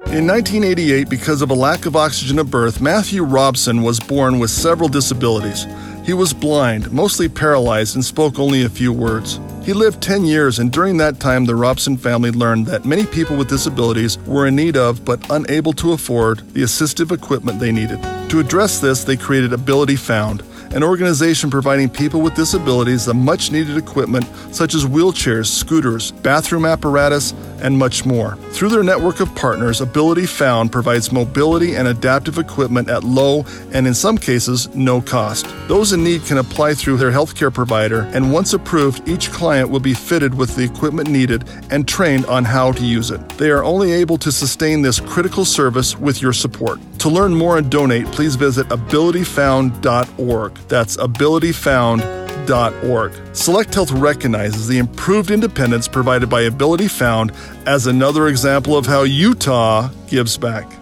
In 1988, because of a lack of oxygen at birth, Matthew Robson was born with several disabilities. He was blind, mostly paralyzed, and spoke only a few words. He lived 10 years, and during that time, the Robson family learned that many people with disabilities were in need of, but unable to afford, the assistive equipment they needed. To address this, they created Ability Found, an organization providing people with disabilities the much-needed equipment such as wheelchairs, scooters, bathroom apparatus, and much more. Through their network of partners, Ability Found provides mobility and adaptive equipment at low and, in some cases, no cost. Those in need can apply through their healthcare provider, and once approved, each client will be fitted with the equipment needed and trained on how to use it. They are only able to sustain this critical service with your support. To learn more and donate, please visit abilityfound.org. That's abilityfound.org. Select Health recognizes the improved independence provided by Ability Found as another example of how Utah gives back.